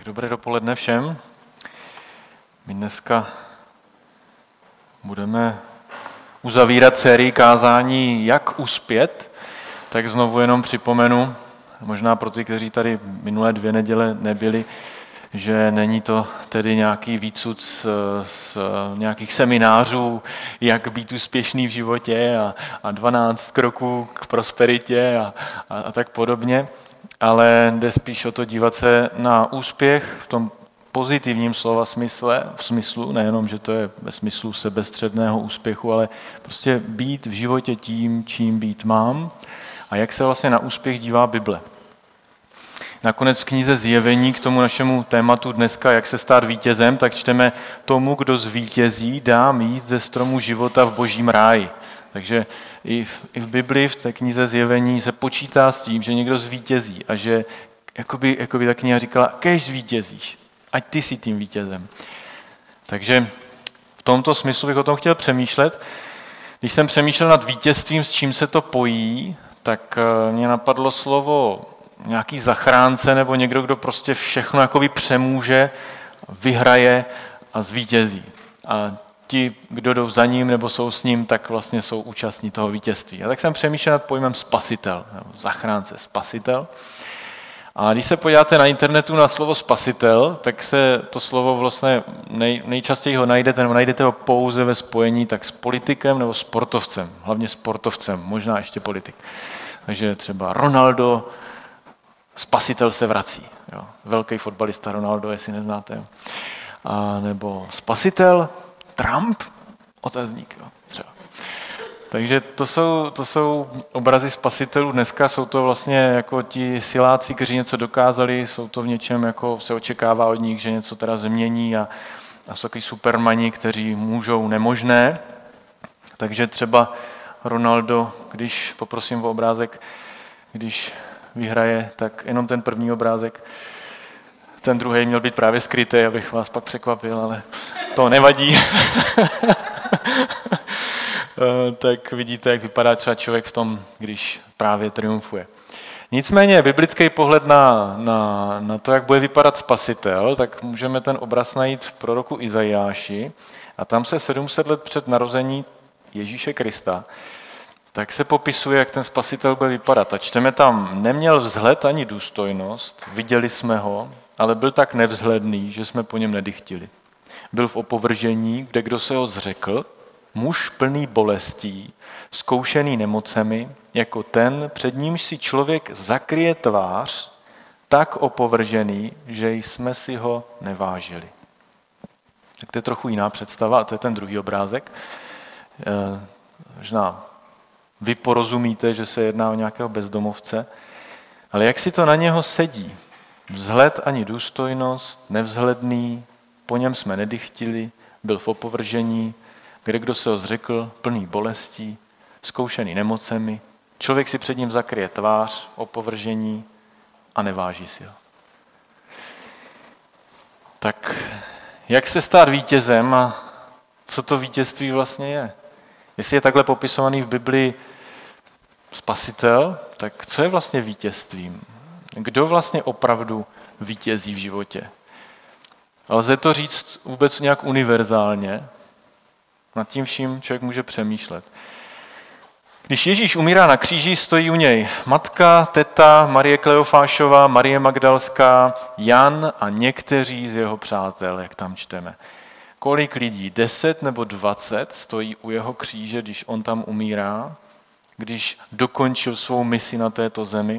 Dobré dopoledne všem. My dneska budeme uzavírat sérii kázání Jak uspět, tak znovu jenom připomenu, možná pro ty, kteří tady minulé 2 neděle nebyli, že není to tedy nějaký výcud z nějakých seminářů, jak být úspěšný v životě a 12 kroků k prosperitě a tak podobně, ale jde spíš o to dívat se na úspěch v tom pozitivním slova smyslu, nejenom, že to je ve smyslu sebestředného úspěchu, ale prostě být v životě tím, čím být mám a jak se vlastně na úspěch dívá Bible. Nakonec v knize Zjevení k tomu našemu tématu dneska, jak se stát vítězem, tak čteme tomu, kdo zvítězí, dám jíst ze stromu života v božím ráji. Takže i v Bibli, v té knize Zjevení se počítá s tím, že někdo zvítězí a že jakoby ta kniha říkala, kéž zvítězíš, ať ty jsi tím vítězem. Takže v tomto smyslu bych o tom chtěl přemýšlet. Když jsem přemýšlel nad vítězstvím, s čím se to pojí, tak mě napadlo slovo nějaký zachránce nebo někdo, kdo prostě všechno jakoby přemůže, vyhraje a zvítězí. A ti, kdo jdou za ním nebo jsou s ním, tak vlastně jsou účastní toho vítězství. A tak jsem přemýšlel nad pojmem spasitel, nebo zachránce, spasitel. A když se podíváte na internetu na slovo spasitel, tak se to slovo vlastně nejčastěji ho najdete ho pouze ve spojení tak s politikem nebo sportovcem, hlavně sportovcem, možná ještě politik. Takže třeba Ronaldo, spasitel se vrací. Jo. Velký fotbalista Ronaldo, jestli neznáte. A nebo spasitel Trump, otazník. Jo, třeba. Takže to jsou obrazy spasitelů. Dneska jsou to vlastně jako ti siláci, kteří něco dokázali, jsou to v něčem, jako se očekává od nich, že něco teda změní a jsou takový supermani, kteří můžou nemožné. Takže třeba Ronaldo, když poprosím o obrázek, když vyhraje, tak jenom ten první obrázek. Ten druhý měl být právě skrytý, abych vás pak překvapil, ale to nevadí. Tak vidíte, jak vypadá třeba člověk v tom, když právě triumfuje. Nicméně biblický pohled na to, jak bude vypadat spasitel, tak můžeme ten obraz najít v proroku Izajáši a tam se 700 let před narození Ježíše Krista tak se popisuje, jak ten spasitel bude vypadat. A čteme tam, neměl vzhled ani důstojnost, viděli jsme ho, ale byl tak nevzhledný, že jsme po něm nedychtili. Byl v opovržení, kde kdo se ho zřekl, muž plný bolestí, zkoušený nemocemi, jako ten, před nímž si člověk zakryje tvář, tak opovržený, že jsme si ho nevážili. Tak to je trochu jiná představa, a to je ten druhý obrázek. Možná vy porozumíte, že se jedná o nějakého bezdomovce, ale jak si to na něho sedí? Vzhled ani důstojnost, nevzhledný, po něm jsme nedychtili, byl v opovržení, kde kdo se ho zřekl, plný bolestí, zkoušený nemocemi, člověk si před ním zakryje tvář, opovržení a neváží si ho. Tak jak se stát vítězem a co to vítězství vlastně je? Jestli je takhle popisovaný v Biblii spasitel, tak co je vlastně vítězstvím? Kdo vlastně opravdu vítězí v životě? Lze to říct vůbec nějak univerzálně? Nad tím vším člověk může přemýšlet. Když Ježíš umírá na kříži, stojí u něj matka, teta, Marie Kleofášová, Marie Magdalská, Jan a někteří z jeho přátel, jak tam čteme. Kolik lidí? 10 nebo 20 stojí u jeho kříže, když on tam umírá, když dokončil svou misi na této zemi.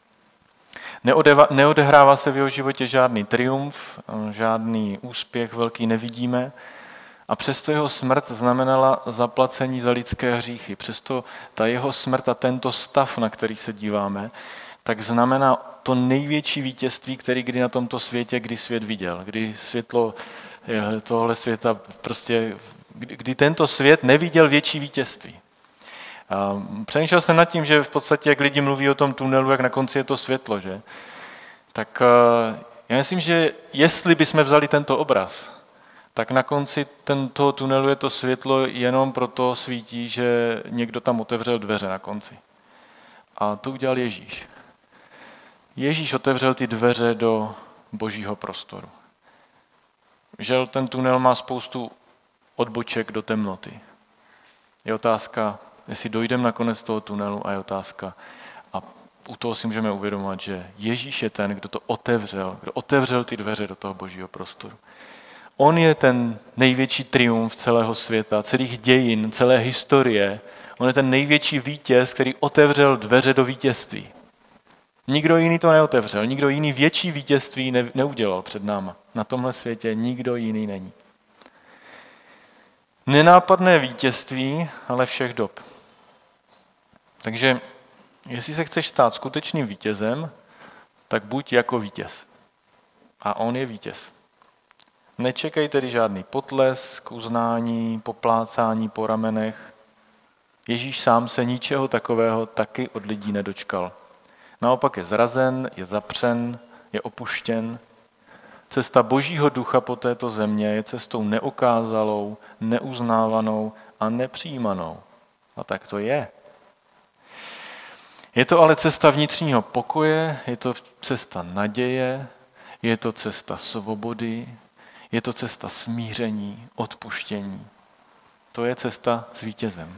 Neodehrává se v jeho životě žádný triumf, žádný úspěch velký nevidíme a přesto jeho smrt znamenala zaplacení za lidské hříchy. Přesto ta jeho smrt a tento stav, na který se díváme, tak znamená to největší vítězství, který kdy na tomto světě, kdy svět viděl, kdy světlo tohle světa prostě, kdy tento svět neviděl větší vítězství. A přemýšlel jsem nad tím, že v podstatě, jak lidi mluví o tom tunelu, jak na konci je to světlo, že? Tak já myslím, že jestli bychom vzali tento obraz, tak na konci toho tunelu je to světlo jenom proto svítí, že někdo tam otevřel dveře na konci. A to udělal Ježíš. Ježíš otevřel ty dveře do božího prostoru. Žel ten tunel má spoustu odboček do temnoty. Je otázka, jestli dojdeme na konec toho tunelu, a je otázka, a u toho si můžeme uvědomovat, že Ježíš je ten, kdo to otevřel, kdo otevřel ty dveře do toho božího prostoru. On je ten největší triumf celého světa, celých dějin, celé historie. On je ten největší vítěz, který otevřel dveře do vítězství. Nikdo jiný to neotevřel, nikdo jiný větší vítězství neudělal před náma. Na tomhle světě nikdo jiný není. Nenápadné vítězství, ale všech dob. Takže jestli se chceš stát skutečným vítězem, tak buď jako vítěz. A on je vítěz. Nečekej tedy žádný potlesk, uznání, poplácání po ramenech. Ježíš sám se ničeho takového taky od lidí nedočkal. Naopak je zrazen, je zapřen, je opuštěn. Cesta božího ducha po této země je cestou neokázalou, neuznávanou a nepřijímanou. A tak to je. Je to ale cesta vnitřního pokoje, je to cesta naděje, je to cesta svobody, je to cesta smíření, odpuštění. To je cesta s vítězem.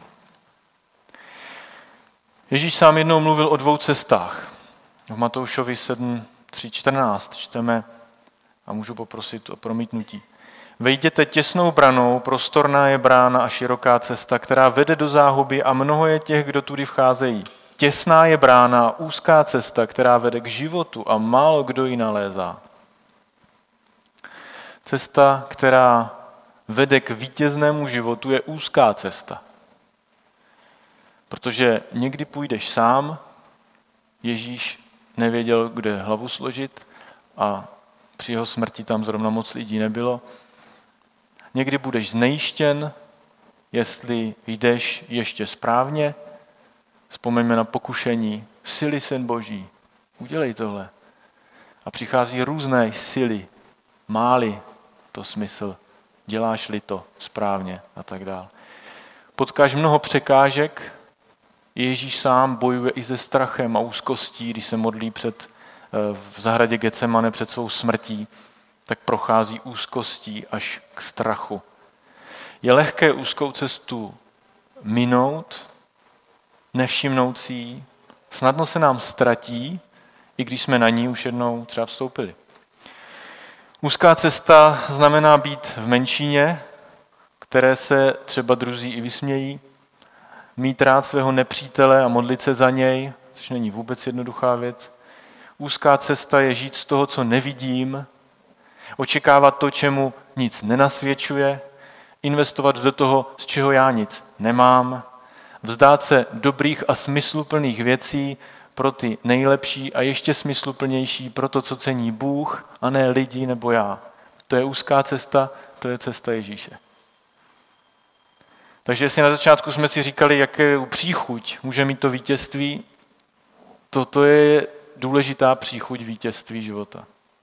Ježíš sám jednou mluvil o 2 cestách. V Matoušovi 7:3-14 čteme, a můžu poprosit o promítnutí. Vejděte těsnou branou, prostorná je brána a široká cesta, která vede do záhuby a mnoho je těch, kdo tudy vcházejí. Těsná je brána a úzká cesta, která vede k životu a málo kdo ji nalézá. Cesta, která vede k vítěznému životu, je úzká cesta. Protože někdy půjdeš sám, Ježíš nevěděl, kde hlavu složit a při jeho smrti tam zrovna moc lidí nebylo. Někdy budeš znejištěn, jestli jdeš ještě správně. Vzpomeňme na pokušení, sily Syn Boží, udělej tohle. A přichází různé síly, má-li to smysl, děláš-li to správně a tak dále. Potkáš mnoho překážek, Ježíš sám bojuje i se strachem a úzkostí, když se modlí v zahradě Getsemane před svou smrtí, tak prochází úzkostí až k strachu. Je lehké úzkou cestu minout, nevšimnout si ji, snadno se nám ztratí, i když jsme na ní už jednou třeba vstoupili. Úzká cesta znamená být v menšině, které se třeba druzí i vysmějí, mít rád svého nepřítele a modlit se za něj, což není vůbec jednoduchá věc. Úzká cesta je žít z toho, co nevidím, očekávat to, čemu nic nenasvědčuje, investovat do toho, z čeho já nic nemám, vzdát se dobrých a smysluplných věcí pro ty nejlepší a ještě smysluplnější pro to, co cení Bůh a ne lidi nebo já. To je úzká cesta, to je cesta Ježíše. Takže jestli na začátku jsme si říkali, jaké příchuť může mít to vítězství, toto je důležitá příchuť vítězství života.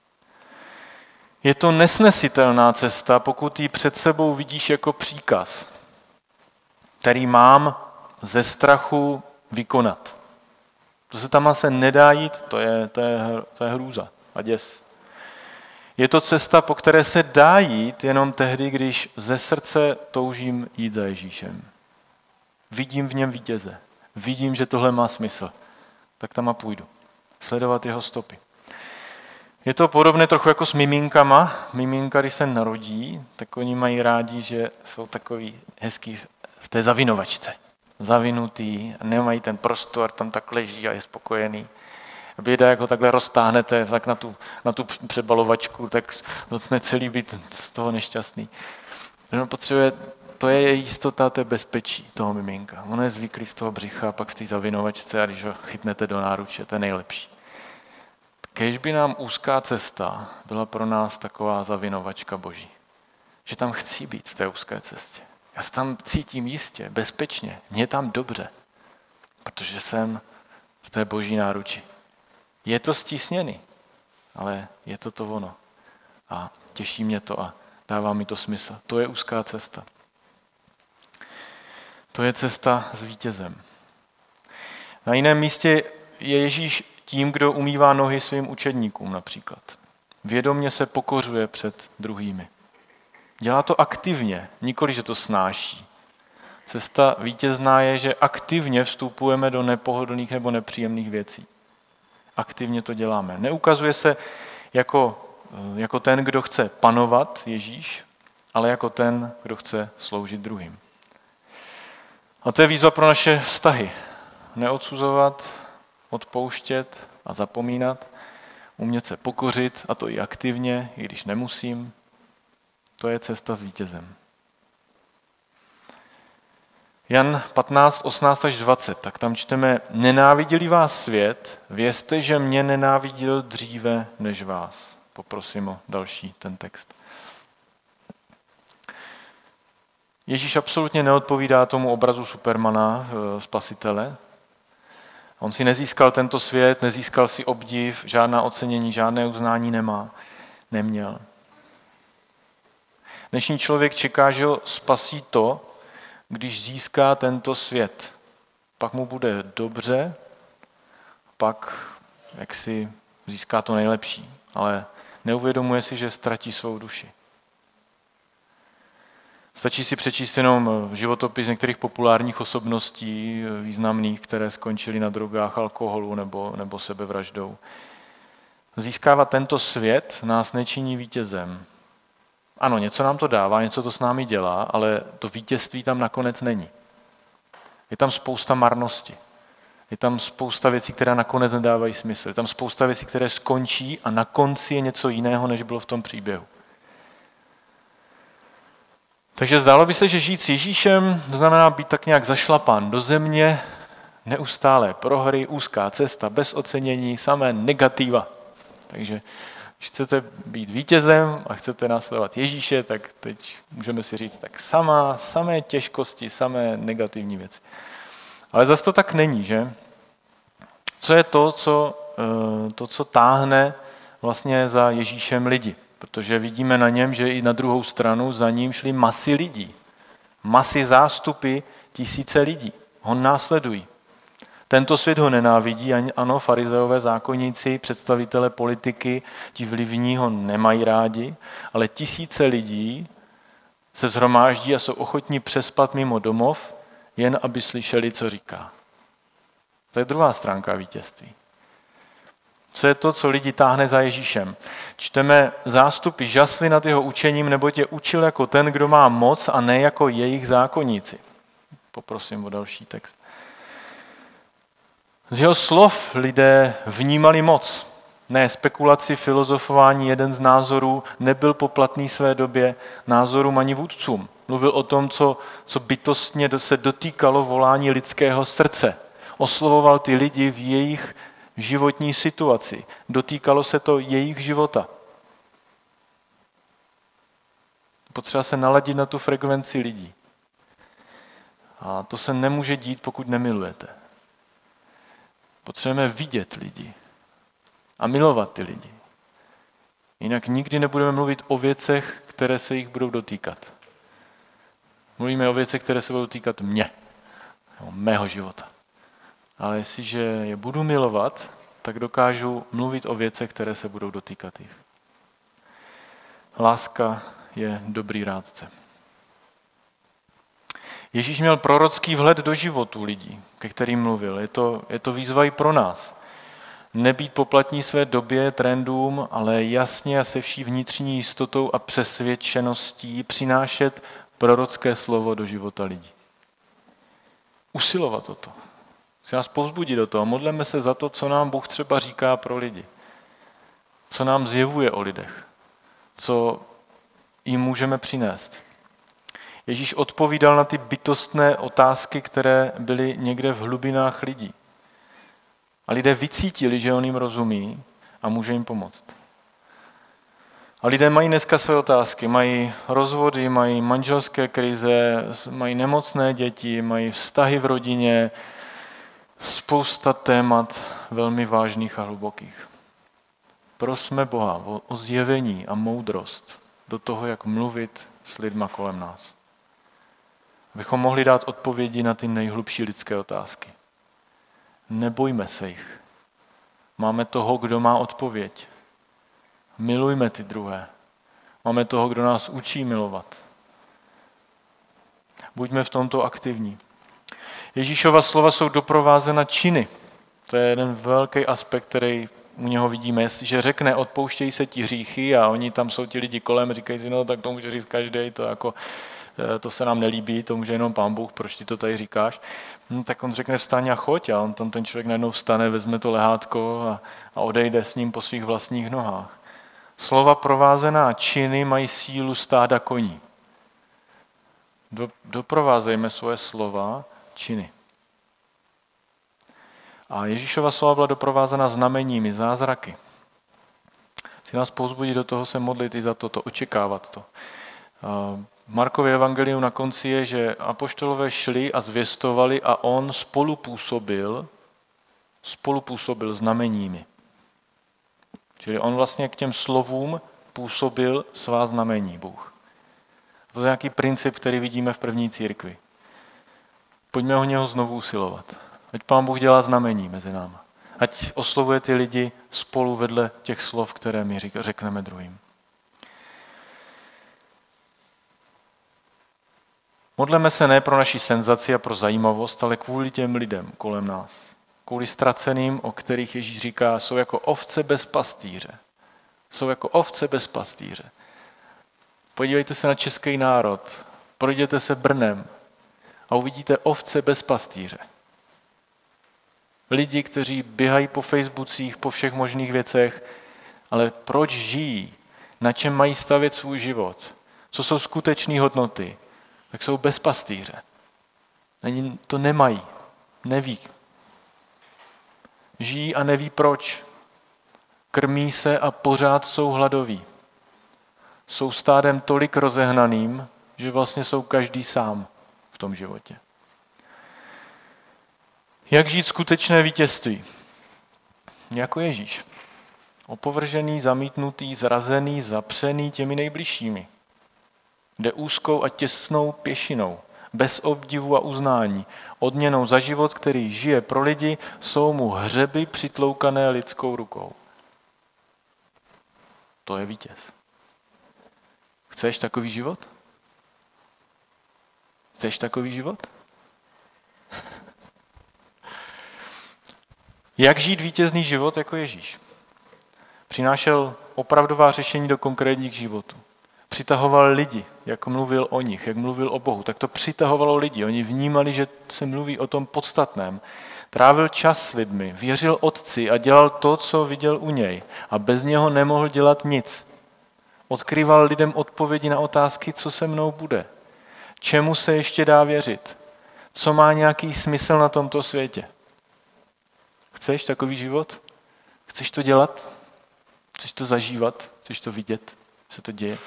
Je to nesnesitelná cesta, pokud ji před sebou vidíš jako příkaz, který mám ze strachu vykonat. To se tam asi nedá jít, to je hrůza a děs. Je to cesta, po které se dá jít jenom tehdy, když ze srdce toužím jít za Ježíšem. Vidím v něm vítěze. Vidím, že tohle má smysl. Tak tam a půjdu. Sledovat jeho stopy. Je to podobné trochu jako s miminkama. Miminka, když se narodí, tak oni mají rádi, že jsou takový hezký v té zavinovačce. Zavinutý, nemají ten prostor, tam tak leží a je spokojený. Běda, jak ho takhle roztáhnete tak na tu přebalovačku, tak začne celý být z toho nešťastný. Potřebuje, to je jistota, to je bezpečí toho miminka. Ono je zvyklý z toho břicha, pak v té zavinovačce a když ho chytnete do náruče, to je nejlepší. Kéž by nám úzká cesta byla pro nás taková zavinovačka Boží. Že tam chci být v té úzké cestě. Já se tam cítím jistě, bezpečně, mě tam dobře, protože jsem v té Boží náruči. Je to stísněný, ale je to ono. A těší mě to a dává mi to smysl. To je úzká cesta. To je cesta s vítězem. Na jiném místě je Ježíš tím, kdo umývá nohy svým učedníkům například. Vědomně se pokořuje před druhými. Dělá to aktivně, nikoli, že to snáší. Cesta vítězná je, že aktivně vstupujeme do nepohodlných nebo nepříjemných věcí. Aktivně to děláme. Neukazuje se jako ten, kdo chce panovat, Ježíš, ale jako ten, kdo chce sloužit druhým. A to je výzva pro naše vztahy. Neodsuzovat, odpouštět a zapomínat, umět se pokořit, a to i aktivně, i když nemusím. To je cesta s vítězem. Jan 15, 18 až 20, tak tam čteme: Nenáviděli vás svět, vězte, že mě nenáviděl dříve než vás. Poprosím o další ten text. Ježíš absolutně neodpovídá tomu obrazu Supermana, spasitele. On si nezískal tento svět, nezískal si obdiv, žádná ocenění, žádné uznání neměl. Dnešní člověk čeká, že ho spasí to, když získá tento svět. Pak mu bude dobře, pak jak si získá to nejlepší, ale neuvědomuje si, že ztratí svou duši. Stačí si přečíst jenom životopis některých populárních osobností významných, které skončily na drogách, alkoholu nebo sebevraždou. Získávat tento svět nás nečiní vítězem. Ano, něco nám to dává, něco to s námi dělá, ale to vítězství tam nakonec není. Je tam spousta marnosti. Je tam spousta věcí, které nakonec nedávají smysl. Je tam spousta věcí, které skončí a na konci je něco jiného, než bylo v tom příběhu. Takže zdálo by se, že žít s Ježíšem znamená být tak nějak zašlapán do země, neustálé prohry, úzká cesta, bez ocenění, samé negativa. Takže když chcete být vítězem a chcete následovat Ježíše, tak teď můžeme si říct, tak samé těžkosti, samé negativní věci. Ale zase to tak není, že? Co je to, co táhne vlastně za Ježíšem lidi? Protože vidíme na něm, že i na druhou stranu za ním šly masy lidí. Masy, zástupy, tisíce lidí. Ho následují. Tento svět ho nenávidí, ano, farizeové, zákonníci, představitelé politiky, ti vlivní ho nemají rádi, ale tisíce lidí se shromáždí a jsou ochotní přespat mimo domov, jen aby slyšeli, co říká. To je druhá stránka vítězství. Co je to, co lidi táhne za Ježíšem? Čteme: zástupy žasly nad jeho učením, neboť je učil jako ten, kdo má moc, a ne jako jejich zákonníci. Poprosím o další text. Z jeho slov lidé vnímali moc. Ne spekulaci, filozofování, jeden z názorů nebyl poplatný své době názorům ani vůdcům. Mluvil o tom, co bytostně se dotýkalo volání lidského srdce. Oslovoval ty lidi v jejich životní situaci. Dotýkalo se to jejich života. Potřeba se naladit na tu frekvenci lidí. A to se nemůže dít, pokud nemilujete. Potřebujeme vidět lidi a milovat ty lidi. Jinak nikdy nebudeme mluvit o věcech, které se jich budou dotýkat. Mluvíme o věcech, které se budou týkat mě, mého života. Ale jestliže je budu milovat, tak dokážu mluvit o věcech, které se budou dotýkat jich. Láska je dobrý rádce. Ježíš měl prorocký vhled do životů lidí, ke kterým mluvil. Je to výzva i pro nás. Nebýt poplatní své době, trendům, ale jasně a se vší vnitřní jistotou a přesvědčeností přinášet prorocké slovo do života lidí. Usilovat o to. Chci nás povzbudit do toho. Modleme se za to, co nám Bůh třeba říká pro lidi. Co nám zjevuje o lidech. Co jim můžeme přinést. Ježíš odpovídal na ty bytostné otázky, které byly někde v hlubinách lidí. A lidé vycítili, že on jim rozumí a může jim pomoct. A lidé mají dneska své otázky. Mají rozvody, mají manželské krize, mají nemocné děti, mají vztahy v rodině, spousta témat velmi vážných a hlubokých. Prosme Boha o zjevení a moudrost do toho, jak mluvit s lidma kolem nás. Abychom mohli dát odpovědi na ty nejhlubší lidské otázky. Nebojme se jich. Máme toho, kdo má odpověď. Milujme ty druhé. Máme toho, kdo nás učí milovat. Buďme v tomto aktivní. Ježíšova slova jsou doprovázena činy. To je jeden velký aspekt, který u něho vidíme. Jestliže řekne, odpouštějí se ti hříchy a oni tam jsou ti lidi kolem, říkají si, no tak to může říct každý, to se nám nelíbí, to může jenom Pán Bůh, proč ty to tady říkáš? No, tak on řekne vstaň a choď a on tam ten člověk najednou vstane, vezme to lehátko a odejde s ním po svých vlastních nohách. Slova provázená činy mají sílu stáda koní. Doprovázejme svoje slova činy. A Ježíšova slova byla doprovázena znameními, zázraky. Chci nás povzbudit do toho se modlit i za to očekávat to. Markově evangelium na konci je, že apoštolové šli a zvěstovali a on spolupůsobil znameními. Čili on vlastně k těm slovům působil svá znamení, Bůh. To je nějaký princip, který vidíme v první církvi. Pojďme o něho znovu usilovat. Ať Pán Bůh dělá znamení mezi námi. Ať oslovuje ty lidi spolu vedle těch slov, které my řekneme druhým. Modleme se ne pro naši senzaci a pro zajímavost, ale kvůli těm lidem kolem nás. Kvůli ztraceným, o kterých Ježíš říká, jsou jako ovce bez pastýře. Jsou jako ovce bez pastýře. Podívejte se na český národ, projděte se Brnem a uvidíte ovce bez pastýře. Lidi, kteří běhají po Facebookích, po všech možných věcech, ale proč žijí, na čem mají stavět svůj život, co jsou skutečné hodnoty, tak jsou bez pastýře. Ani to nemají, neví. Žijí a neví proč. Krmí se a pořád jsou hladoví. Jsou stádem tolik rozehnaným, že vlastně jsou každý sám v tom životě. Jak žít skutečné vítězství? Jako Ježíš. Opovržený, zamítnutý, zrazený, zapřený těmi nejbližšími. Jde úzkou a těsnou pěšinou, bez obdivu a uznání. Odměnou za život, který žije pro lidi, jsou mu hřeby přitloukané lidskou rukou. To je vítěz. Chceš takový život? Chceš takový život? Jak žít vítězný život jako Ježíš? Přinášel opravdová řešení do konkrétních životů. Přitahoval lidi, jak mluvil o nich, jak mluvil o Bohu. Tak to přitahovalo lidi. Oni vnímali, že se mluví o tom podstatném. Trávil čas s lidmi, věřil Otci a dělal to, co viděl u něj. A bez něho nemohl dělat nic. Odkryval lidem odpovědi na otázky, co se mnou bude. Čemu se ještě dá věřit? Co má nějaký smysl na tomto světě? Chceš takový život? Chceš to dělat? Chceš to zažívat? Chceš to vidět? Co to děje?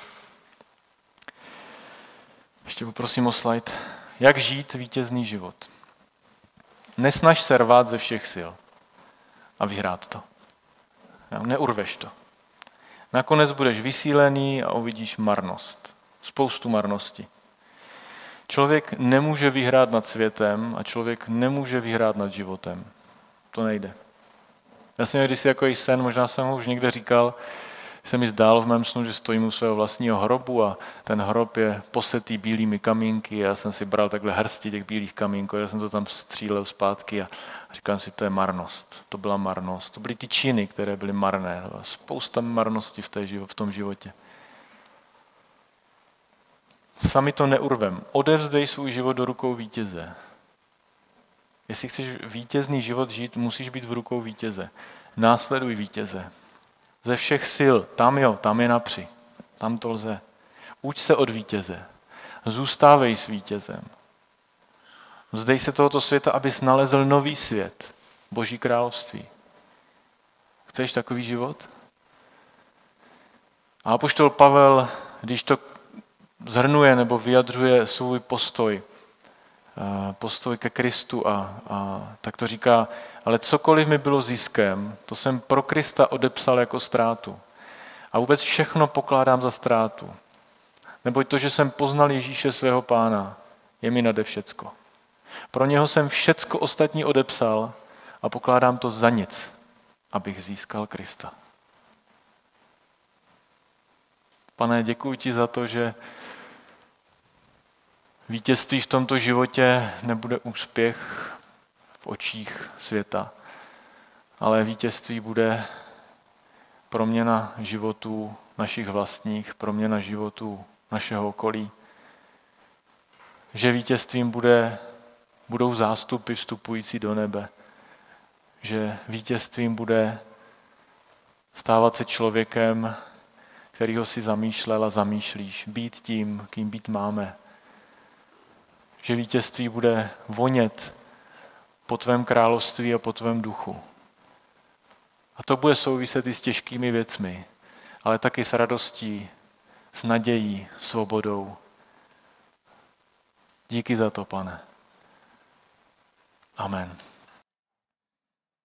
Ještě poprosím o slide. Jak žít vítězný život? Nesnaž se rvát ze všech sil a vyhrát to. Neurveš to. Nakonec budeš vysílený a uvidíš marnost. Spoustu marnosti. Člověk nemůže vyhrát nad světem a člověk nemůže vyhrát nad životem. To nejde. Já jsem měl kdysi takový sen, možná jsem ho už někde říkal, se mi zdálo v mém snu, že stojím u svého vlastního hrobu a ten hrob je posetý bílými kamínky a já jsem si bral takhle hrsti těch bílých kamínků a já jsem to tam střílel zpátky a říkám si, to je marnost. To byla marnost. To byly ty činy, které byly marné. Spousta marnosti v tom životě. Sami to neurvem. Odevzdej svůj život do rukou vítěze. Jestli chceš vítězný život žít, musíš být v rukou vítěze. Následuj vítěze. Ze všech sil, tam je napři. Tam to lze. Uč se od vítěze. Zůstávej s vítězem. Vzdej se tohoto světa, abys nalezl nový svět. Boží království. Chceš takový život? A apoštol Pavel, když to zhrnuje nebo vyjadřuje svůj postoj ke Kristu tak to říká, ale cokoliv mi bylo ziskem, to jsem pro Krista odepsal jako ztrátu. A vůbec všechno pokládám za ztrátu. Neboť to, že jsem poznal Ježíše svého Pána, je mi nade všecko. Pro něho jsem všecko ostatní odepsal a pokládám to za nic, abych získal Krista. Pane, děkuji ti za to, že vítězství v tomto životě nebude úspěch v očích světa, ale vítězství bude proměna životů našich vlastních, proměna životů našeho okolí. Že vítězstvím budou zástupy vstupující do nebe. Že vítězstvím bude stávat se člověkem, kterýho si zamýšlel a zamýšlíš, být tím, kým být máme. Že vítězství bude vonět po tvém království a po tvém duchu. A to bude souviset i s těžkými věcmi, ale taky s radostí, s nadějí, svobodou. Díky za to, Pane. Amen.